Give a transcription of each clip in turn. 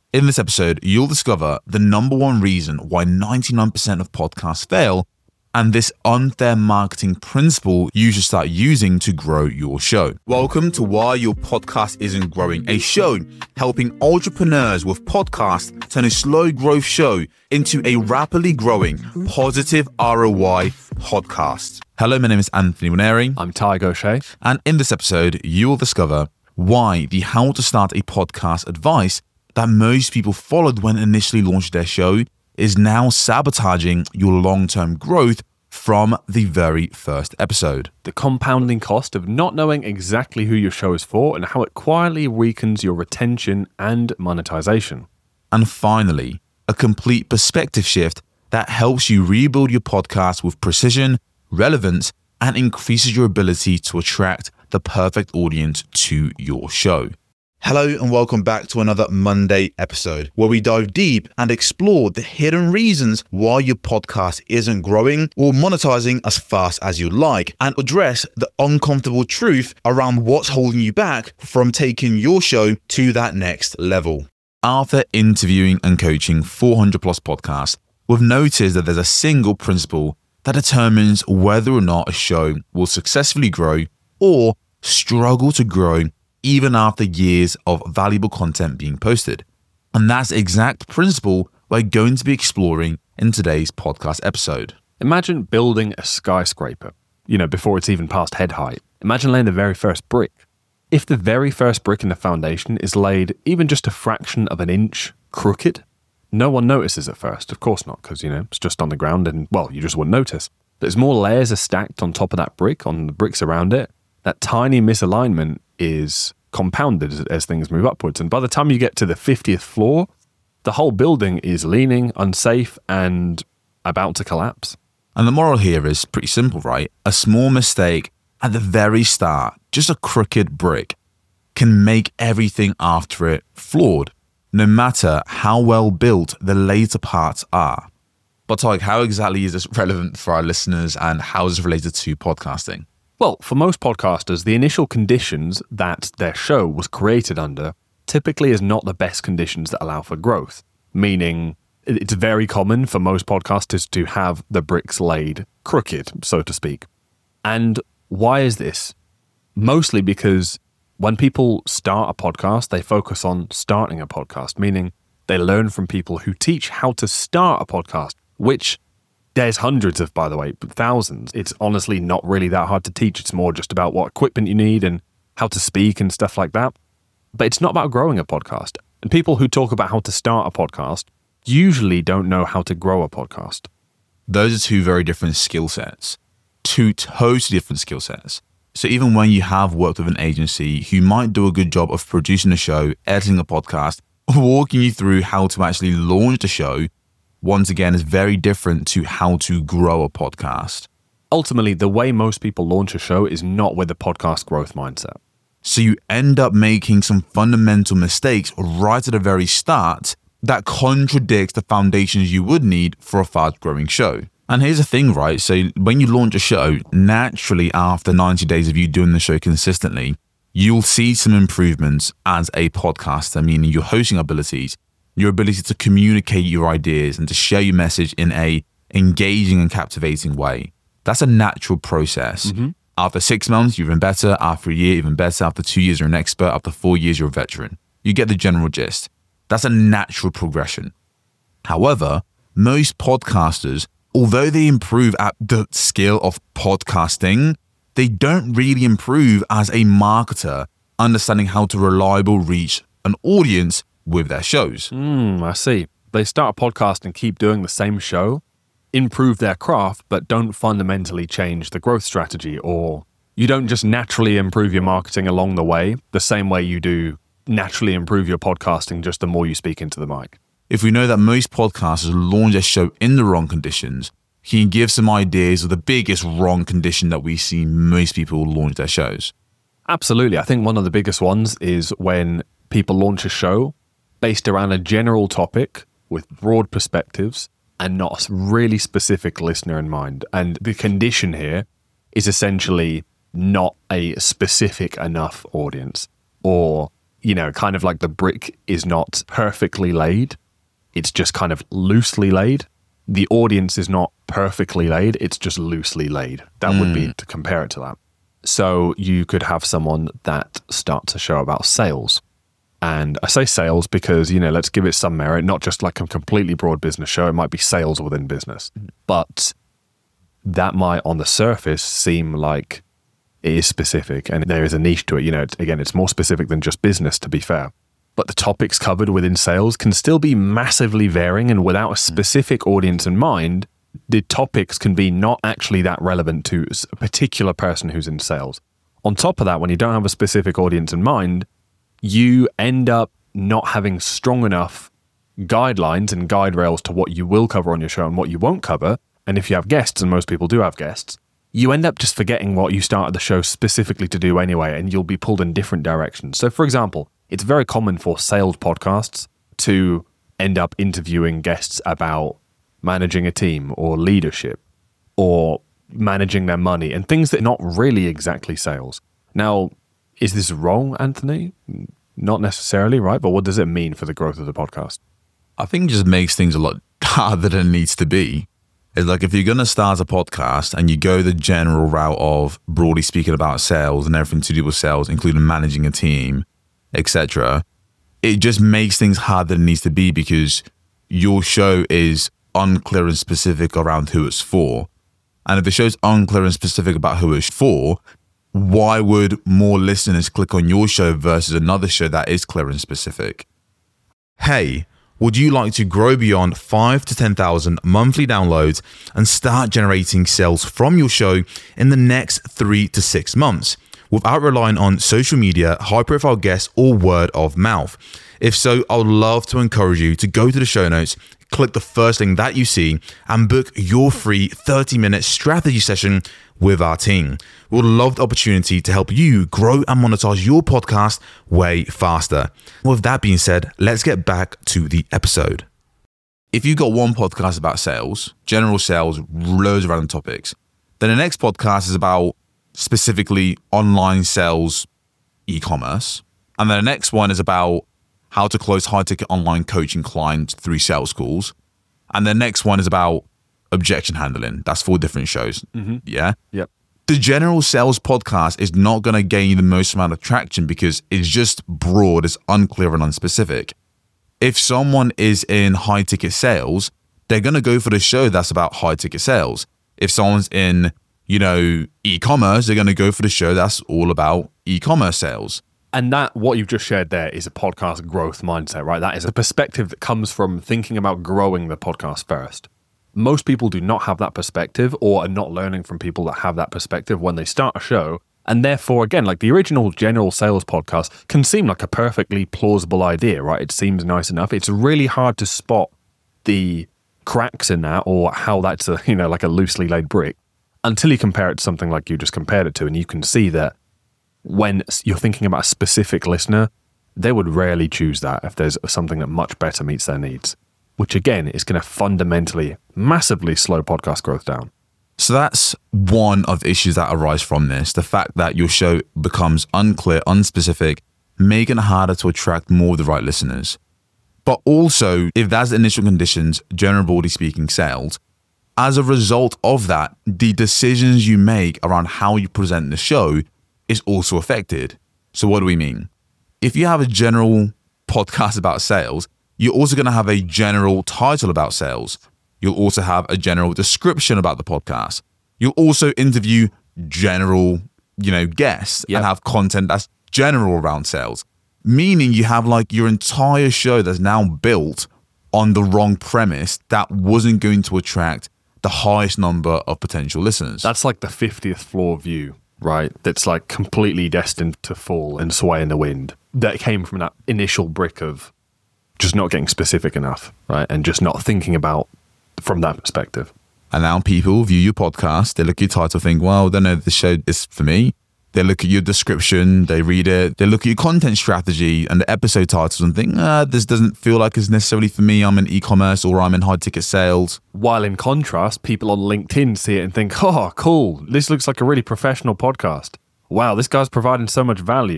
In this episode, you'll discover the number one reason why 99% of podcasts fail and this unfair marketing principle you should start using to grow your show. Welcome to Why Your Podcast Isn't Growing, a show helping entrepreneurs with podcasts turn a slow growth show into a rapidly growing positive ROI podcast. Hello, my name is Anthony Winery. I'm Ty Gaucher. And in this episode, you will discover why the how to start a podcast advice that most people followed when initially launched their show is now sabotaging your long-term growth from the very first episode. The compounding cost of not knowing exactly who your show is for and how it quietly weakens your retention and monetization. And finally, a complete perspective shift that helps you rebuild your podcast with precision, relevance, and increases your ability to attract the perfect audience to your show. Hello and welcome back to another Monday episode where we dive deep and explore the hidden reasons why your podcast isn't growing or monetizing as fast as you'd like and address the uncomfortable truth around what's holding you back from taking your show to that next level. After interviewing and coaching 400 plus podcasts, we've noticed that there's a single principle that determines whether or not a show will successfully grow or struggle to grow even after years of valuable content being posted. And that's the exact principle we're going to be exploring in today's podcast episode. Imagine building a skyscraper, before it's even past head height. Imagine laying the very first brick. If the very first brick in the foundation is laid even just a fraction of an inch crooked, no one notices at first. Of course not, because, it's just on the ground and, you just wouldn't notice. But as more layers are stacked on top of that brick, on the bricks around it, that tiny misalignment is compounded as things move upwards. And by the time you get to the 50th floor, the whole building is leaning, unsafe, and about to collapse. And the moral here is pretty simple, right? A small mistake at the very start, just a crooked brick, can make everything after it flawed, no matter how well built the later parts are. But Tyke, how exactly is this relevant for our listeners and how is it related to podcasting? Well, for most podcasters, the initial conditions that their show was created under typically is not the best conditions that allow for growth, meaning it's very common for most podcasters to have the bricks laid crooked, so to speak. And why is this? Mostly because when people start a podcast, they focus on starting a podcast, meaning they learn from people who teach how to start a podcast, which there's hundreds of, by the way, thousands. It's honestly not really that hard to teach. It's more just about what equipment you need and how to speak and stuff like that. But it's not about growing a podcast. And people who talk about how to start a podcast usually don't know how to grow a podcast. Those are two very different skill sets, two totally different skill sets. So even when you have worked with an agency who might do a good job of producing a show, editing a podcast, walking you through how to actually launch the show, once again, is very different to how to grow a podcast. Ultimately, the way most people launch a show is not with a podcast growth mindset. So you end up making some fundamental mistakes right at the very start that contradicts the foundations you would need for a fast-growing show. And here's the thing, right? So when you launch a show, naturally after 90 days of you doing the show consistently, you'll see some improvements as a podcaster, meaning your hosting abilities, your ability to communicate your ideas and to share your message in a engaging and captivating way. That's a natural process. Mm-hmm. After 6 months, you're even better. After a year, even better. After 2 years, you're an expert. After 4 years, you're a veteran. You get the general gist. That's a natural progression. However, most podcasters, although they improve at the skill of podcasting, they don't really improve as a marketer, understanding how to reliably reach an audience with their shows. I see. They start a podcast and keep doing the same show, improve their craft, but don't fundamentally change the growth strategy, or you don't just naturally improve your marketing along the way, the same way you do naturally improve your podcasting just the more you speak into the mic. If we know that most podcasters launch their show in the wrong conditions, can you give some ideas of the biggest wrong condition that we see most people launch their shows? Absolutely. I think one of the biggest ones is when people launch a show based around a general topic with broad perspectives and not a really specific listener in mind. And the condition here is essentially not a specific enough audience, or kind of like the brick is not perfectly laid. It's just kind of loosely laid. The audience is not perfectly laid. It's just loosely laid. That would be to compare it to that. So you could have someone that starts a show about sales. And I say sales because, let's give it some merit, not just like a completely broad business show. It might be sales within business. But that might, on the surface, seem like it is specific and there is a niche to it. Again, it's more specific than just business, to be fair. But the topics covered within sales can still be massively varying, and without a specific audience in mind, the topics can be not actually that relevant to a particular person who's in sales. On top of that, when you don't have a specific audience in mind, you end up not having strong enough guidelines and guide rails to what you will cover on your show and what you won't cover. And if you have guests, and most people do have guests, you end up just forgetting what you started the show specifically to do anyway, and you'll be pulled in different directions. So for example, it's very common for sales podcasts to end up interviewing guests about managing a team or leadership or managing their money and things that are not really exactly sales. Now, is this wrong, Anthony? Not necessarily, right? But what does it mean for the growth of the podcast? I think it just makes things a lot harder than it needs to be. It's like if you're going to start a podcast and you go the general route of broadly speaking about sales and everything to do with sales, including managing a team, etc., it just makes things harder than it needs to be because your show is unclear and specific around who it's for. And if the show's unclear and specific about who it's for, why would more listeners click on your show versus another show that is clear and specific? Hey, would you like to grow beyond 5 to 10,000 monthly downloads and start generating sales from your show in the next 3 to 6 months without relying on social media, high-profile guests, or word of mouth? If so, I would love to encourage you to go to the show notes, click the first link that you see, and book your free 30-minute strategy session with our team. We would love the opportunity to help you grow and monetize your podcast way faster. With that being said, let's get back to the episode. If you've got one podcast about sales, general sales, loads of random topics, then the next podcast is about specifically online sales, e-commerce. And then the next one is about how to close high-ticket online coaching clients through sales calls. And the next one is about objection handling. That's 4 different shows. Mm-hmm. Yeah? Yep. The general sales podcast is not going to gain you the most amount of traction because it's just broad, it's unclear and unspecific. If someone is in high-ticket sales, they're going to go for the show that's about high-ticket sales. If someone's in, e-commerce, they're going to go for the show that's all about e-commerce sales. And that, what you've just shared there, is a podcast growth mindset, right? That is a perspective that comes from thinking about growing the podcast first. Most people do not have that perspective or are not learning from people that have that perspective when they start a show. And therefore, again, like the original general sales podcast can seem like a perfectly plausible idea, right? It seems nice enough. It's really hard to spot the cracks in that or how that's like a loosely laid brick until you compare it to something like you just compared it to. And you can see that when you're thinking about a specific listener, they would rarely choose that if there's something that much better meets their needs, which again is going to fundamentally, massively slow podcast growth down. So that's one of the issues that arise from this, the fact that your show becomes unclear, unspecific, making it harder to attract more of the right listeners. But also, if that's the initial conditions, generally broadly speaking, sales, as a result of that, the decisions you make around how you present the show is also affected. So what do we mean? If you have a general podcast about sales, you're also going to have a general title about sales. You'll also have a general description about the podcast. You'll also interview general, guests and have content that's general around sales. Meaning you have like your entire show that's now built on the wrong premise that wasn't going to attract the highest number of potential listeners. That's like the 50th floor view, right? That's like completely destined to fall and sway in the wind. That came from that initial brick of just not getting specific enough, right? And just not thinking about from that perspective. And now people view your podcast, they look at your title, think, well, I don't know if the show is for me. They look at your description, they read it, they look at your content strategy and the episode titles and think, this doesn't feel like it's necessarily for me. I'm in e-commerce or I'm in high ticket sales. While in contrast, people on LinkedIn see it and think, oh, cool. This looks like a really professional podcast. Wow, this guy's providing so much value.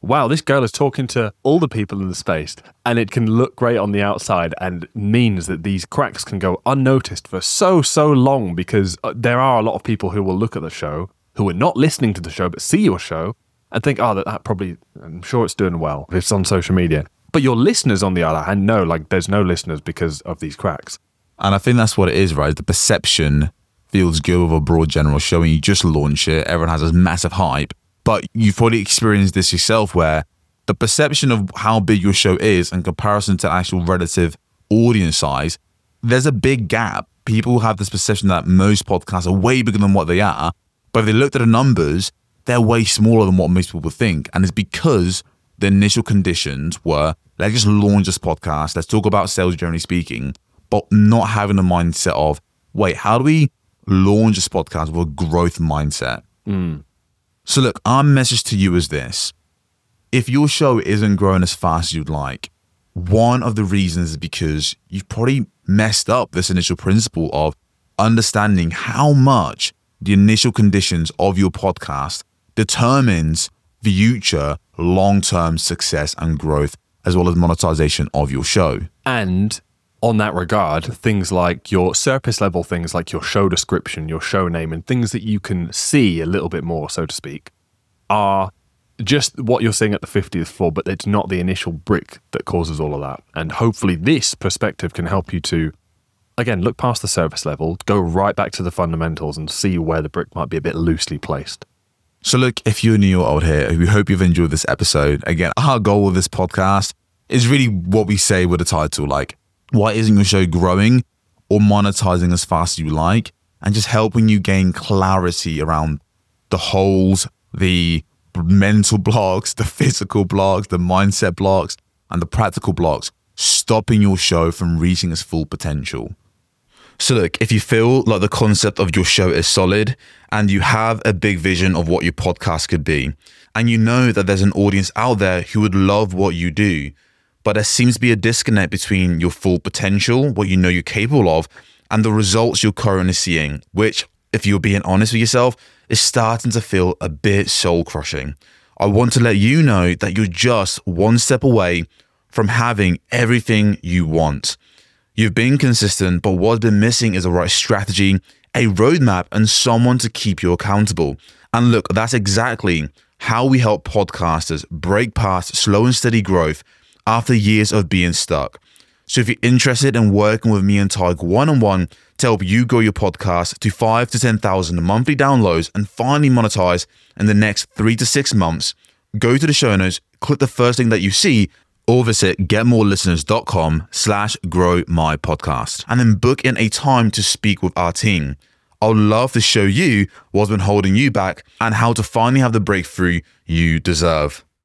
wow, this girl is talking to all the people in the space, and it can look great on the outside and means that these cracks can go unnoticed for so long, because there are a lot of people who will look at the show who are not listening to the show but see your show and think, oh, that probably, I'm sure it's doing well if it's on social media. But your listeners, on the other hand, know, like, there's no listeners because of these cracks. And I think that's what it is, right? The perception feels good with a broad general show, and you just launch it, everyone has this massive hype. But you've probably experienced this yourself, where the perception of how big your show is in comparison to actual relative audience size, there's a big gap. People have this perception that most podcasts are way bigger than what they are. But if they looked at the numbers, they're way smaller than what most people think. And it's because the initial conditions were, let's just launch this podcast. Let's talk about sales, generally speaking, but not having the mindset of, wait, how do we launch this podcast with a growth mindset? So look, our message to you is this. If your show isn't growing as fast as you'd like, one of the reasons is because you've probably messed up this initial principle of understanding how much the initial conditions of your podcast determines future long-term success and growth, as well as monetization of your show. And on that regard, things like your surface level things like your show description, your show name, and things that you can see a little bit more, so to speak, are just what you're seeing at the 50th floor, but it's not the initial brick that causes all of that. And hopefully this perspective can help you to, again, look past the surface level, go right back to the fundamentals and see where the brick might be a bit loosely placed. So look, if you're new or old here, we hope you've enjoyed this episode. Again, our goal with this podcast is really what we say with the title, like, why isn't your show growing or monetizing as fast as you like? And just helping you gain clarity around the holes, the mental blocks, the physical blocks, the mindset blocks, and the practical blocks, stopping your show from reaching its full potential. So look, if you feel like the concept of your show is solid and you have a big vision of what your podcast could be, and you know that there's an audience out there who would love what you do, but there seems to be a disconnect between your full potential, what you know you're capable of, and the results you're currently seeing, which, if you're being honest with yourself, is starting to feel a bit soul-crushing. I want to let you know that you're just one step away from having everything you want. You've been consistent, but what's been missing is a right strategy, a roadmap, and someone to keep you accountable. And look, that's exactly how we help podcasters break past slow and steady growth after years of being stuck. So if you're interested in working with me and Tig one-on-one to help you grow your podcast to 5,000 to 10,000 monthly downloads and finally monetize in the next 3 to 6 months, go to the show notes, click the first link that you see, or visit getmorelisteners.com/growmypodcast and then book in a time to speak with our team. I'd love to show you what's been holding you back and how to finally have the breakthrough you deserve.